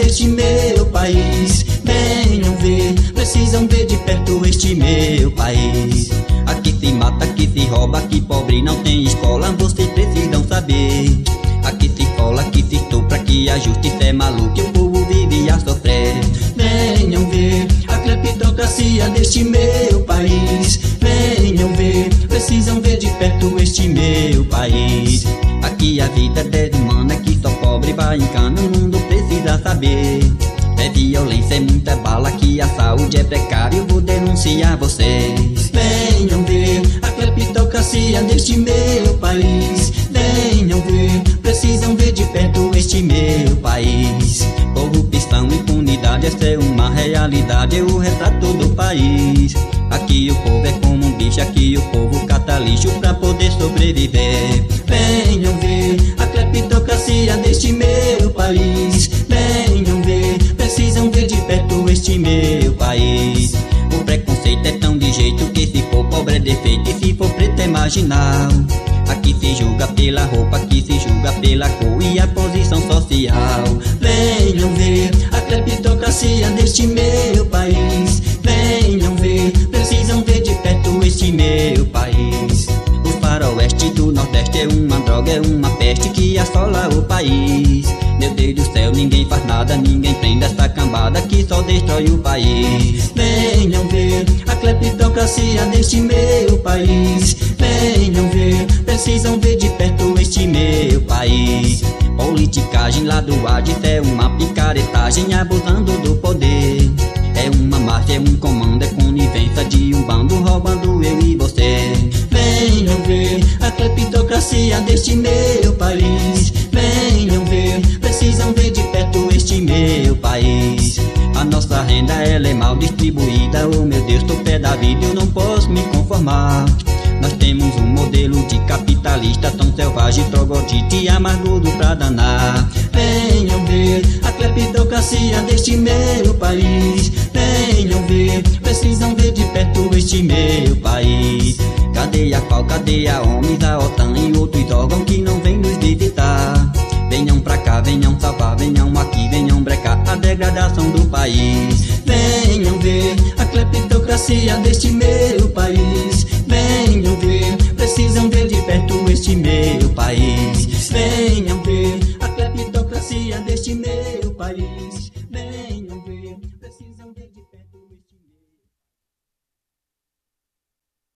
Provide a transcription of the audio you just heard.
deste meu país. Venham ver, precisam ver de perto este meu país. Aqui se mata, aqui se rouba, aqui pobre não tem escola, vocês precisam saber. Aqui se cola, aqui se estupra, aqui a justiça é maluca e o povo vive a sofrer. Venham ver a cleptocracia deste meu país. Venham ver, precisam ver de perto este meu país. Aqui a vida é desumana, aqui só pobre vai em cana, o mundo precisa saber. É violência, é muita bala, aqui a saúde é precária, eu vou denunciar vocês. Venham ver a cleptocracia deste meu país. Venham ver, precisam ver de perto este meu país. Corrupção, impunidade, essa é uma realidade, é o retrato do país. Aqui o povo é como um bicho, aqui o povo cata lixo pra poder sobreviver. Venham ver a cleptocracia deste meu país. Venham ver, precisam ver de perto este meu país. O preconceito é tão de jeito que se for pobre é defeito e se for preto é marginal. Aqui se julga pela roupa, aqui se julga pela cor e a posição social. Venham ver a cleptocracia deste meu país. Venham ver, precisam ver de perto este meu país. O faroeste do Nordeste é uma droga, é uma peste que assola o país. Meu Deus do céu, ninguém faz nada, ninguém prende essa cambada que só destrói o país. Venham ver a cleptocracia deste meu país. Venham ver, precisam ver de perto este meu país. Politicagem, ladoagem, é uma picaretagem abusando do poder. É uma máfia, é um comando, é conivência de um bando roubando eu e você. Venham ver a cleptocracia deste meu país. Venham ver, precisam ver de perto este meu país. A nossa renda ela é mal distribuída, oh meu Deus, tô pé da vida, eu não posso me conformar. Nós temos um modelo de capitalista tão selvagem, troglodita e amarguro pra danar. Venham ver a cleptocracia deste meu país. Venham ver, precisam ver de perto este meu país. Cadê a FAO, cadê a OMS, a OTAN e outros órgãos que não vêm nos visitar? Venham pra cá, venham salvar, venham aqui, venham brecar a degradação do país. Venham ver a cleptocracia deste meu país. Venham ver, precisam ver de perto este meu país. Venham ver a cleptocracia deste meu país.